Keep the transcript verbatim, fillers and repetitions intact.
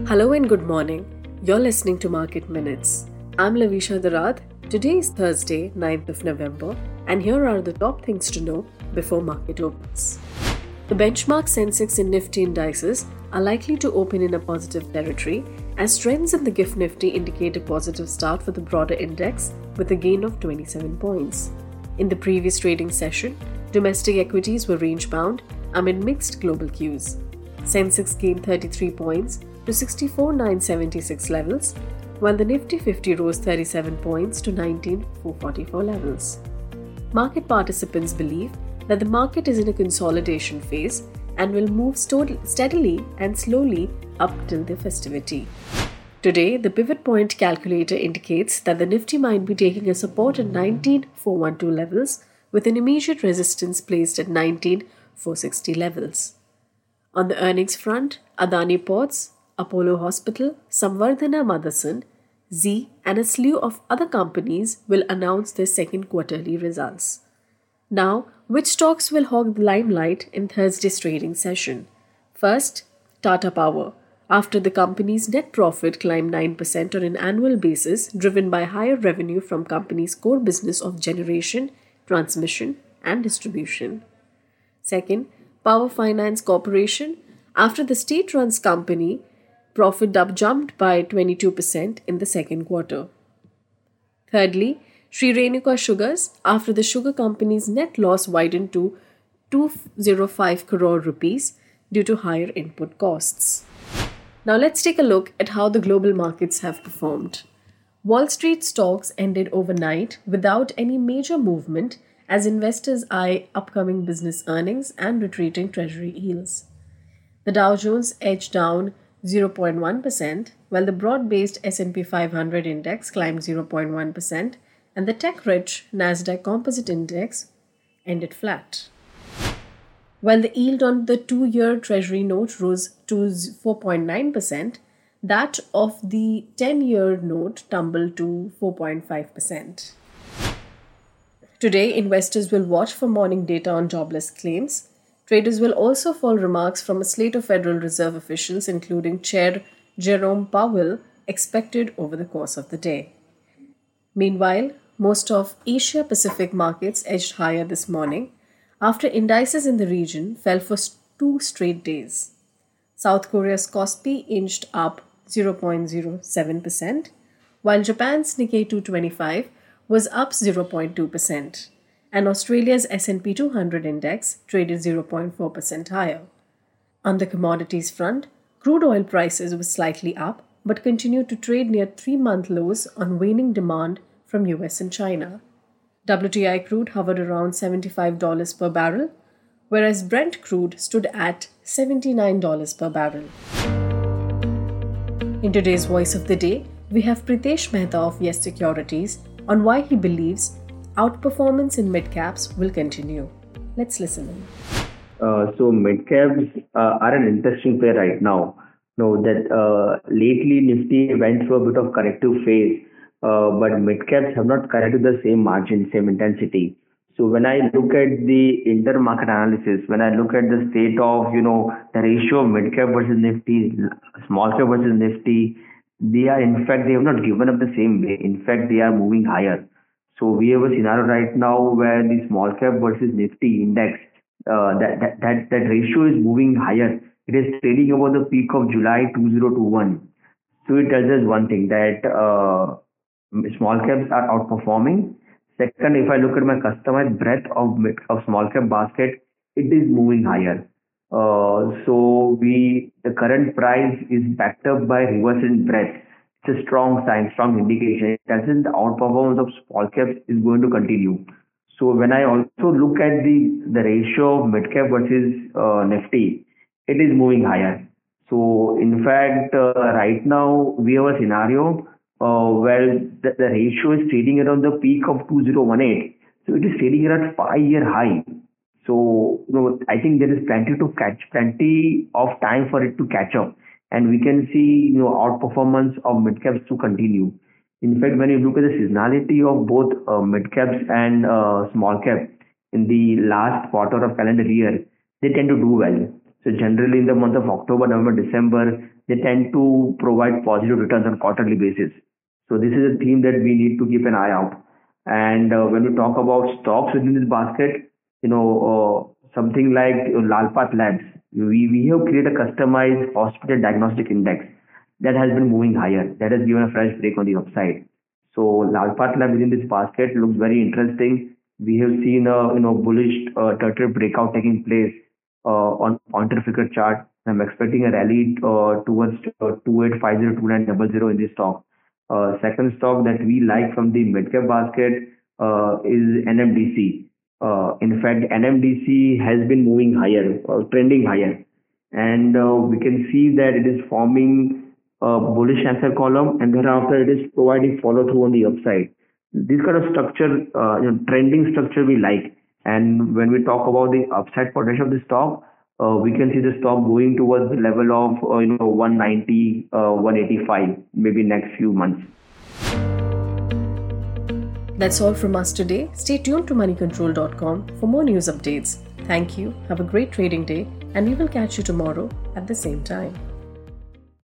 Hello and good morning. You're listening to Market Minutes. I'm Lavisha Darad. Today is Thursday, ninth of November, and here are the top things to know before market opens. The benchmark Sensex and Nifty indices are likely to open in a positive territory as trends in the GIFT Nifty indicate a positive start for the broader index with a gain of twenty-seven points. In the previous trading session, domestic equities were range-bound amid mixed global cues. Sensex gained thirty-three points to sixty-four thousand nine hundred seventy-six levels, while the Nifty fifty rose thirty-seven points to nineteen thousand four hundred forty-four levels. Market participants believe that the market is in a consolidation phase and will move sto- steadily and slowly up till the festivity. Today, the pivot point calculator indicates that the Nifty might be taking a support at nineteen thousand four hundred twelve levels with an immediate resistance placed at nineteen thousand four hundred sixty levels. On the earnings front, Adani Ports, Apollo Hospital, Samvardhana Motherson, Zee and a slew of other companies will announce their second quarterly results. Now, which stocks will hog the limelight in Thursday's trading session? First, Tata Power. After the company's net profit climbed nine percent on an annual basis, driven by higher revenue from company's core business of generation, transmission and distribution. Second, Power Finance Corporation. After the state-run company, profit up jumped by twenty-two percent in the second quarter. Thirdly, Sri Renuka Sugars. After the sugar company's net loss widened to two hundred five crore rupees due to higher input costs. Now let's take a look at how the global markets have performed. Wall Street stocks ended overnight without any major movement as investors eye upcoming business earnings and retreating treasury yields. The Dow Jones edged down zero point one percent, while the broad-based S and P five hundred index climbed zero point one percent and the tech-rich Nasdaq Composite Index ended flat. While the yield on the two-year Treasury note rose to four point nine percent, that of the ten-year note tumbled to four point five percent. Today, investors will watch for morning data on jobless claims. Traders will also follow remarks from a slate of Federal Reserve officials, including Chair Jerome Powell, expected over the course of the day. Meanwhile, most of Asia-Pacific markets edged higher this morning after indices in the region fell for two straight days. South Korea's Kospi inched up zero point zero seven percent, while Japan's Nikkei two twenty-five was up zero point two percent, and Australia's S and P two hundred index traded zero point four percent higher. On the commodities front, crude oil prices were slightly up but continued to trade near three-month lows on waning demand from U S and China. W T I crude hovered around seventy-five dollars per barrel, whereas Brent crude stood at seventy-nine dollars per barrel. In today's Voice of the Day, we have Pritesh Mehta of Yes Securities on why he believes outperformance in mid-caps will continue. Let's listen in. Uh, so mid-caps uh, are an interesting play right now. Know that uh, lately Nifty went through a bit of corrective phase, uh, but mid-caps have not corrected the same margin, same intensity. So when I look at the inter-market analysis, when I look at the state of, you know, the ratio of mid-cap versus Nifty, small cap versus Nifty, they are, in fact, they have not given up the same way. In fact, they are moving higher. So we have a scenario right now where the small cap versus Nifty index, uh, that, that, that, that ratio is moving higher. It is trading over the peak of July two thousand twenty-one. So it tells us one thing, that uh, small caps are outperforming. Second, if I look at my customized breadth of, of small cap basket, it is moving higher. Uh, so we the current price is backed up by reverse in breadth. It's a strong sign, strong indication. It tells us the outperformance of small caps is going to continue. So when I also look at the, the ratio of mid cap versus uh, Nifty, it is moving higher. So in fact, uh, right now we have a scenario uh, where the, the ratio is trading around the peak of two thousand eighteen. So it is trading at five-year high. So you know, I think there is plenty to catch, plenty of time for it to catch up, and we can see you know outperformance of mid caps to continue. In fact, when you look at the seasonality of both uh, mid caps and uh, small cap in the last quarter of calendar year, they tend to do well. So generally in the month of October, November, December, they tend to provide positive returns on quarterly basis. So this is a theme that we need to keep an eye out. And uh, when we talk about stocks within this basket, you know, uh, something like uh, Lalpath Labs, we, we have created a customized hospital diagnostic index that has been moving higher. That has given a fresh break on the upside. So Lalpath Lab within this basket looks very interesting. We have seen a you know bullish uh, turtle breakout taking place uh, on Pointer Figure chart. I'm expecting a rally uh, towards uh, two eight five zero two nine zero zero in this stock. Uh, second stock that we like from the mid-cap basket uh, is N M D C. Uh, in fact, N M D C has been moving higher, uh, trending higher. And uh, we can see that it is forming a bullish answer column, and thereafter it is providing follow-through on the upside. This kind of structure, uh, you know, trending structure we like. And when we talk about the upside potential of the stock, uh, we can see the stock going towards the level of uh, you know one ninety, uh, one eighty-five, maybe next few months. That's all from us today. Stay tuned to money control dot com for more news updates. Thank you. Have a great trading day, and we will catch you tomorrow at the same time.